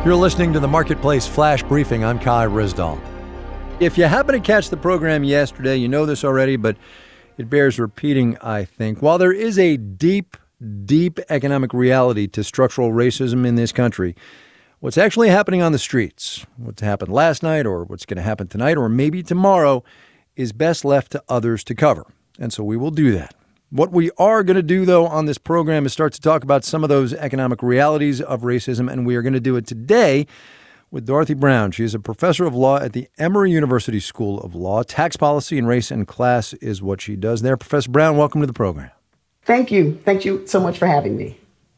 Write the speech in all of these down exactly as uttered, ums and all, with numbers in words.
You're listening to the Marketplace Flash Briefing. I'm Kai Ryssdal. If you happen to catch the program yesterday, you know this already, but it bears repeating, I think. While there is a deep, deep economic reality to structural racism in this country, what's actually happening on the streets, what's happened last night or what's going to happen tonight or maybe tomorrow, is best left to others to cover. And so we will do that. What we are going to do, though, on this program is start to talk about some of those economic realities of racism, and we are going to do it today with Dorothy Brown. She is a professor of law at the Emory University School of Law. Tax policy and race and class is what she does there. Professor Brown, welcome to the program. Thank you. Thank you so much for having me.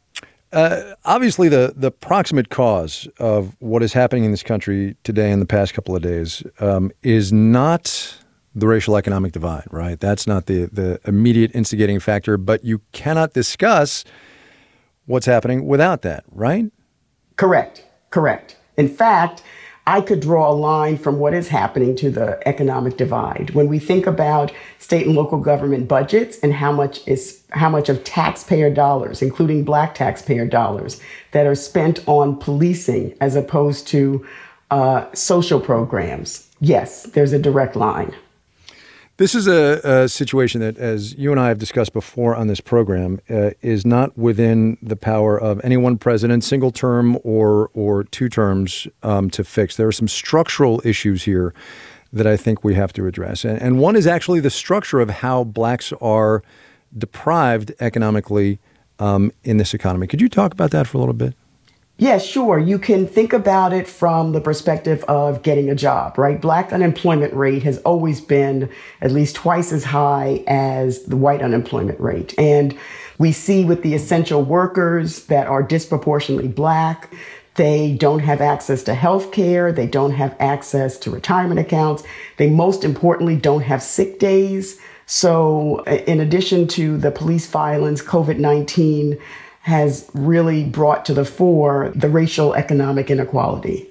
Uh, obviously, the, the proximate cause of what is happening in this country today in the past couple of days um, is not the racial economic divide, right? That's not the, the immediate instigating factor, but you cannot discuss what's happening without that, right? Correct. Correct. In fact, I could draw a line from what is happening to the economic divide. When we think about state and local government budgets and how much is how much of taxpayer dollars, including Black taxpayer dollars, that are spent on policing as opposed to uh, social programs, yes, there's a direct line. This is a, a situation that, as you and I have discussed before on this program, uh, is not within the power of any one president, single term or or two terms, um, to fix. There are some structural issues here that I think we have to address. And, and one is actually the structure of how blacks are deprived economically um, in this economy. Could you talk about that for a little bit? Yeah, sure. You can think about it from the perspective of getting a job, right? Black unemployment rate has always been at least twice as high as the white unemployment rate. And we see with the essential workers that are disproportionately Black, they don't have access to health care. They don't have access to retirement accounts. They most importantly don't have sick days. So in addition to the police violence, COVID nineteen has really brought to the fore the racial economic inequality.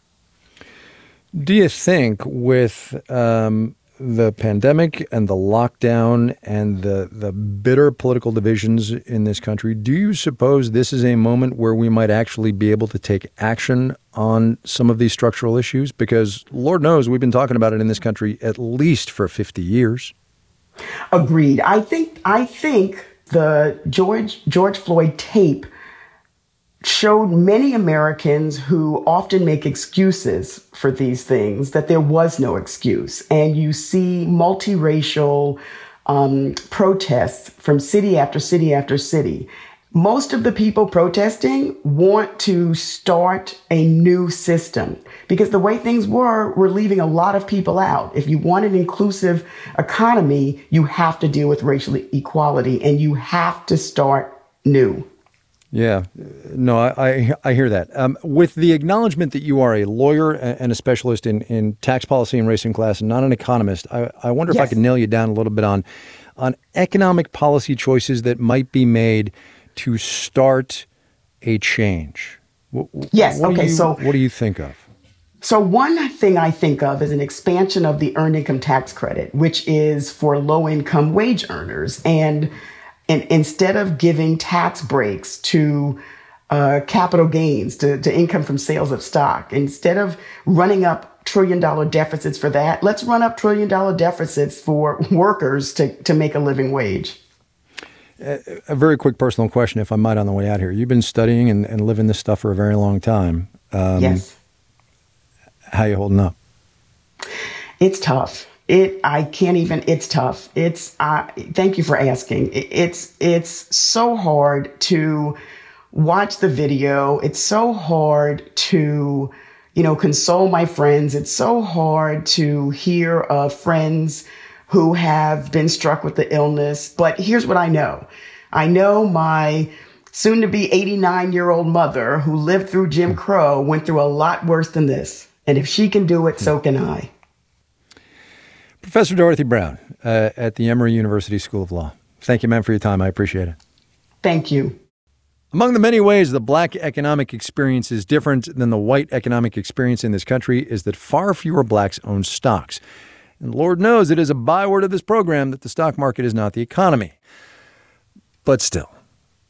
Do you think with um, the pandemic and the lockdown and the, the bitter political divisions in this country, do you suppose this is a moment where we might actually be able to take action on some of these structural issues? Because Lord knows we've been talking about it in this country at least for fifty years. Agreed. I think, I think, The George George Floyd tape showed many Americans who often make excuses for these things that there was no excuse. And you see multiracial um, protests from city after city after city. Most of the people protesting want to start a new system because the way things were, we're leaving a lot of people out. If you want an inclusive economy, you have to deal with racial equality and you have to start new. Yeah, no, I I, I hear that. Um, with the acknowledgement that you are a lawyer and a specialist in, in tax policy and race and class and not an economist, I, I wonder if yes. I could nail you down a little bit on on economic policy choices that might be made to start a change. Yes. What okay. You, so what do you think of? So one thing I think of is an expansion of the earned income tax credit, which is for low income wage earners. And, and instead of giving tax breaks to uh, capital gains, to, to income from sales of stock, instead of running up trillion dollar deficits for that, let's run up trillion dollar deficits for workers to, to make a living wage. A very quick personal question, if I might, on the way out here. You've been studying and, and living this stuff for a very long time. Um, yes. How you holding up? It's tough. It. I can't even. It's tough. It's. Uh, thank you for asking. It, it's. It's so hard to watch the video. It's so hard to, you know, console my friends. It's so hard to hear of friends who have been struck with the illness. But here's what I know. I know my soon-to-be eighty-nine-year-old mother who lived through Jim Crow went through a lot worse than this. And if she can do it, so can I. Professor Dorothy Brown uh, at the Emory University School of Law. Thank you, ma'am, for your time. I appreciate it. Thank you. Among the many ways the Black economic experience is different than the white economic experience in this country is that far fewer Blacks own stocks. And Lord knows it is a byword of this program that the stock market is not the economy. But still,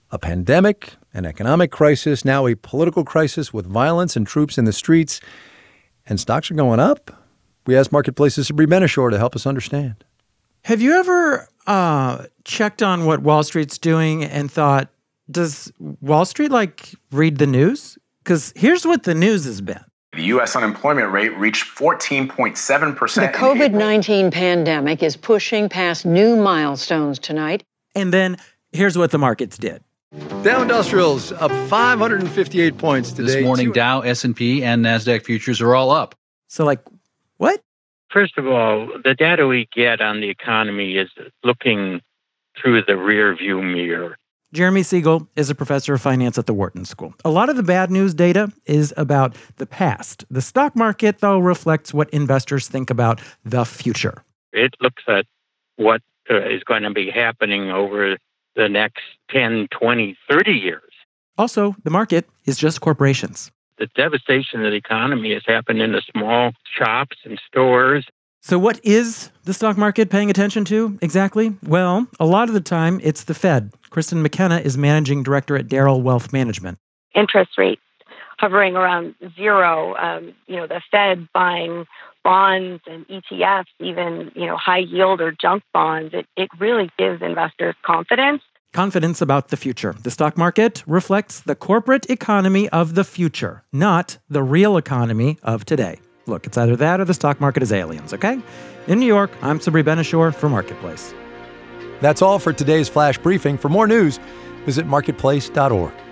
A pandemic, an economic crisis, now a political crisis with violence and troops in the streets, and stocks are going up? We asked Marketplace's Sabri Ben-Achour to help us understand. Have you ever uh, checked on what Wall Street's doing and thought, does Wall Street, like, read the news? Because here's what the news has been. The U S unemployment rate reached fourteen point seven percent. The COVID nineteen pandemic is pushing past new milestones tonight. And then here's what the markets did. Dow Industrials up five hundred fifty-eight points today. This morning, Dow, S and P, and NASDAQ futures are all up. So, like, what? First of all, the data we get on the economy is looking through the rear view mirror. Jeremy Siegel is a professor of finance at the Wharton School. A lot of the bad news data is about the past. The stock market, though, reflects what investors think about the future. It looks at what uh, is going to be happening over the next ten, twenty, thirty years. Also, the market is just corporations. The devastation of the economy has happened in the small shops and stores. So what is the stock market paying attention to exactly? Well, a lot of the time, it's the Fed. Kristen McKenna is managing director at Darrell Wealth Management. Interest rates hovering around zero, um, you know, the Fed buying bonds and E T Fs, even, you know, high yield or junk bonds, it, it really gives investors confidence. Confidence about the future. The stock market reflects the corporate economy of the future, not the real economy of today. Look, it's either that or the stock market is aliens, okay? In New York, I'm Sabri Ben-Achour for Marketplace. That's all for today's Flash Briefing. For more news, visit marketplace dot org.